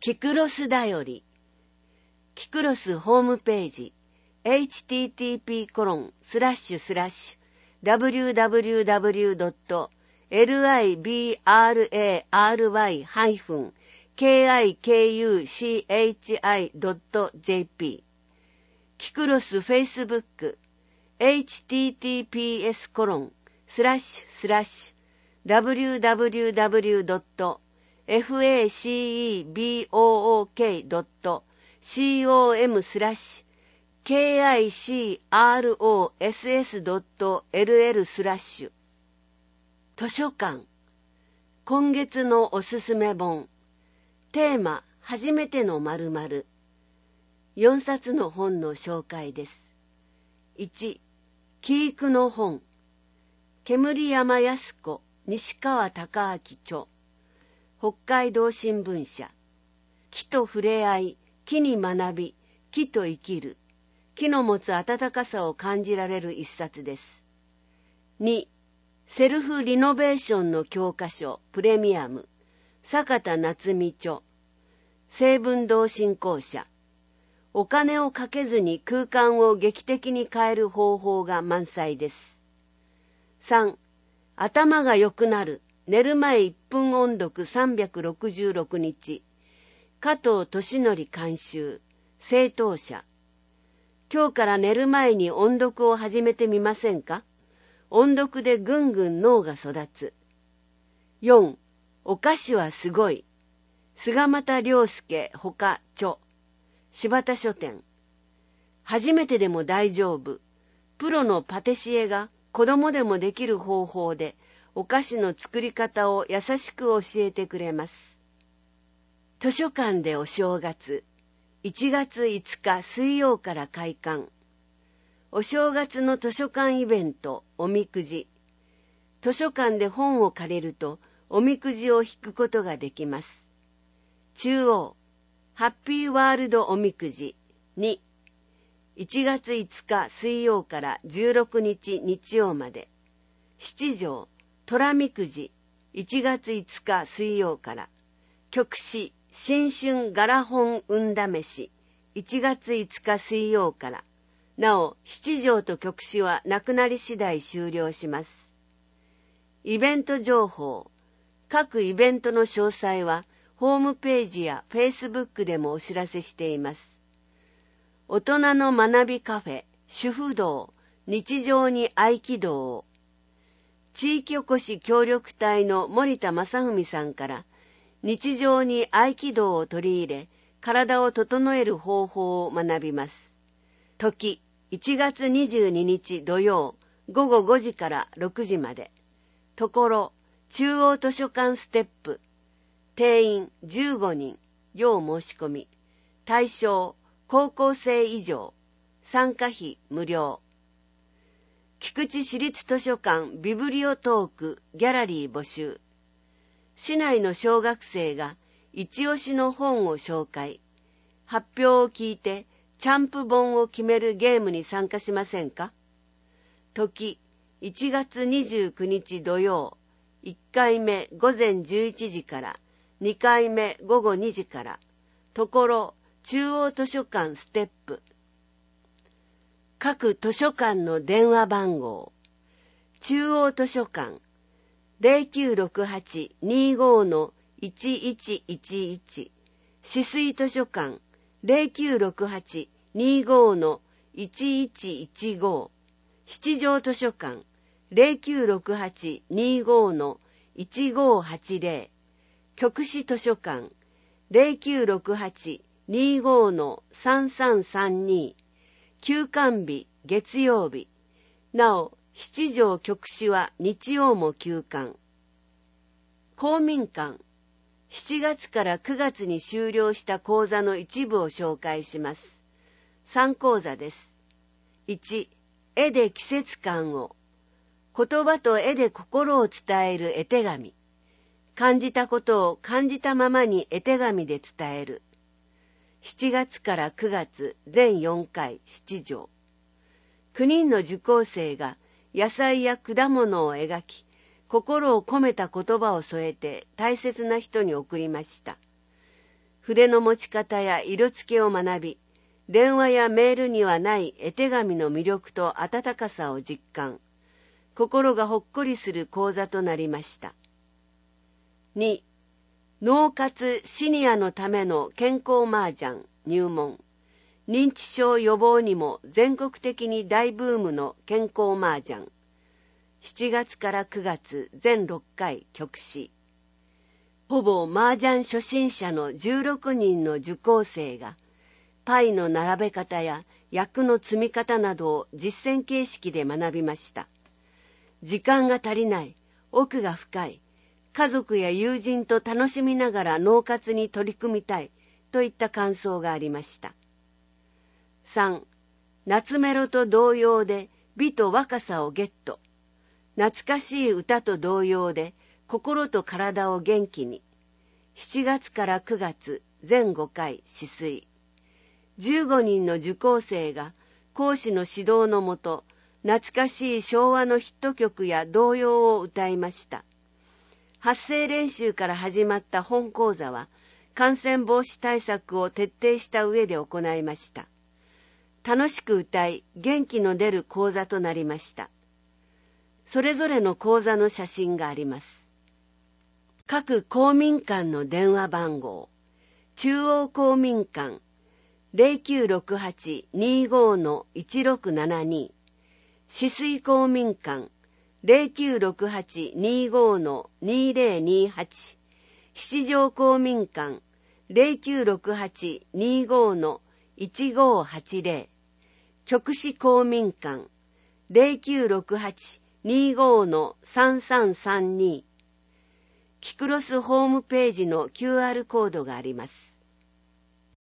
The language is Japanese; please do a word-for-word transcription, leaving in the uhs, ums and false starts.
キクロスだより。キクロスホームページ エイチティーティーピーコロンスラッシュスラッシュダブリューダブリューダブリュードットリブライハイフンケーアイケーユーシーエイチアイドットジェーピー キクロスフェイスブック エイチティーティーピーエスコロンスラッシュスラッシュダブリューダブリューダブリュードットファシボーケードットコムスラッシュ ケーアイシーアールオーエスエスドットエルエル スラッシュ図書館今月のおすすめ本テーマ初めての〇〇よんさつの本の紹介です。いちキークの本煙山康子西川貴明著北海道新聞社木と触れ合い木に学び木と生きる木の持つ温かさを感じられる一冊です。にセルフリノベーションの教科書プレミアム坂田夏美著成文堂振興社お金をかけずに空間を劇的に変える方法が満載です。さん頭が良くなる寝る前いっぷん音読さんびゃくろくじゅうろくにち加藤俊則監修正当社今日から寝る前に音読を始めてみませんか。音読でぐんぐん脳が育つ。よんお菓子はすごい菅又亮介ほか著柴田書店初めてでも大丈夫プロのパティシエが子供でもできる方法でお菓子の作り方を優しく教えてくれます。図書館でお正月いちがついつか水曜から開館お正月の図書館イベントおみくじ図書館で本を借りるとおみくじを引くことができます。中央ハッピーワールドおみくじにいちがついつか水曜からじゅうろくにち日曜まで七条虎みくじいちがついつか水曜から局詩新春柄本運試しいちがついつか水曜からなお七条と局詩はなくなり次第終了します。イベント情報各イベントの詳細はホームページやフェイスブックでもお知らせしています。大人の学びカフェ主婦道日常に合気道を地域おこし協力隊の森田正文さんから日常に合気道を取り入れ体を整える方法を学びます。時いちがつにじゅうににち土曜ごごごじからろくじまでところ中央図書館ステップ定員じゅうごにん要申し込み対象高校生以上参加費無料菊池市立図書館ビブリオトークギャラリー募集市内の小学生が一押しの本を紹介発表を聞いてチャンプ本を決めるゲームに参加しませんか。時いちがつにじゅうくにち土曜いっかいめごぜんじゅういちじからにかいめごごにじからところ中央図書館ステップ各図書館の電話番号中央図書館 ゼロきゅうろくはちにーごーのいちいちいちいち 止水図書館 ゼロきゅうろくはちにーごーのいちいちいちご七条図書館 ゼロきゅうろくはちにーごーのいちごーはちぜろ 局市図書館 ゼロきゅうろくはちにーごーのさんさんさんに 休館日月曜日なお七条局市は日曜も休館公民館しちがつからくがつに終了した講座の一部を紹介します。さん講座です。いち絵で季節感を言葉と絵で心を伝える絵手紙感じたことを感じたままに絵手紙で伝えるしちがつからくがつ全よんかい七条きゅうにんの受講生が野菜や果物を描き心を込めた言葉を添えて大切な人に送りました。 筆の持ち方や色付けを学び、電話やメールにはない絵手紙の魅力と温かさを実感、心がほっこりする講座となりました。に、脳活シニアのための健康麻雀入門。認知症予防にも全国的に大ブームの健康麻雀。しちがつからくがつ全ろっかい局試。ほぼ麻雀初心者のじゅうろくにんの受講生が、パイの並べ方や役の積み方などを実践形式で学びました。時間が足りない、奥が深い、家族や友人と楽しみながら脳活に取り組みたいといった感想がありました。さん. 夏メロと同様で美と若さをゲット。懐かしい歌と同様で心と体を元気に。しちがつからくがつ全ごかい試水。じゅうごにんの受講生が講師の指導のもと、懐かしい昭和のヒット曲や童謡を歌いました。発声練習から始まった本講座は、感染防止対策を徹底した上で行いました。楽しく歌い、元気の出る講座となりました。それぞれの講座の写真があります。各公民館の電話番号。中央公民館 ゼロきゅうろくはち にーごー いちろくななに。止水公民館 ゼロきゅうろくはち にーごー にーぜろにーはち。七条公民館 ゼロきゅうろくはち にーごー いちごーはちぜろ。局試公民館 ゼロきゅうろくはち にーごー さんさんさんに。キクロスホームページの キューアール コードがあります。